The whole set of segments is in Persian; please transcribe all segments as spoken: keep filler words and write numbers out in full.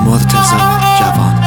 مرتضی جوان.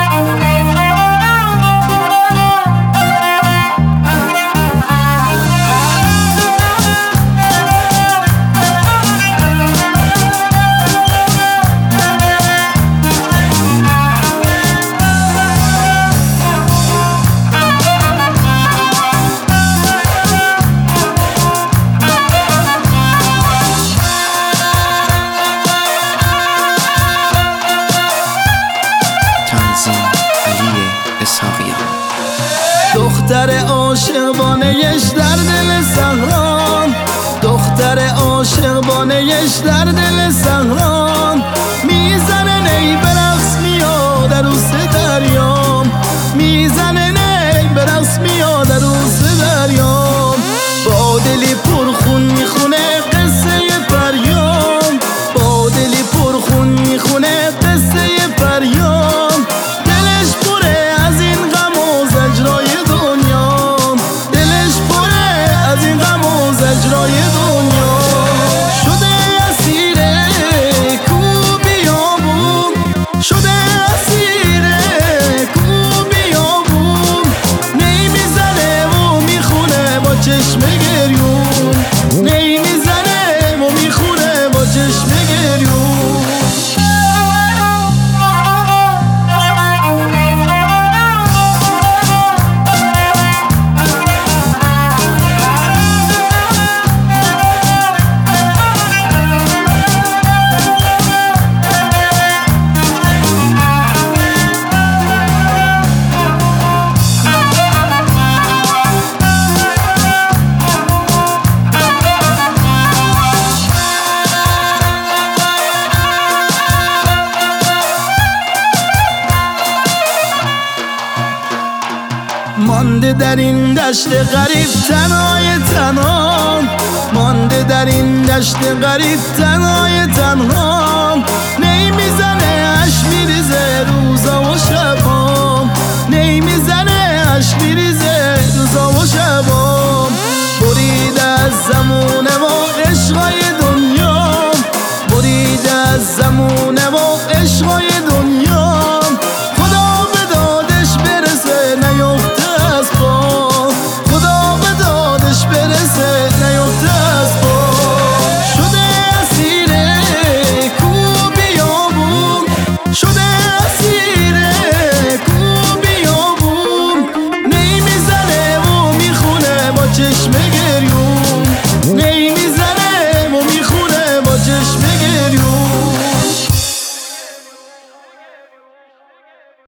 دختر عاشق بانه‌اش در دل صحران، دختر عاشق بانه‌اش در دل صحران، میزنه نی به رقص میاد عروس دریام، میزنه نی به رقص میاد عروس دریام، با دلی پرخون میخونه قصه فریام، با دلی پرخون میخونه قصه فریام، دلش پره از این غم و زجرای دنیا، دلش پره از این غم و زجرای دنیا، شده اسیر کو بیابون، شده اسیر کو بیابون، نی میزنه و میخونه با چشم گریون، نی میزنه و میخونه با چشم گریون. مانده در این دشت غریب تنهای تنها، مانده در این دشت غریب تنهای تنها،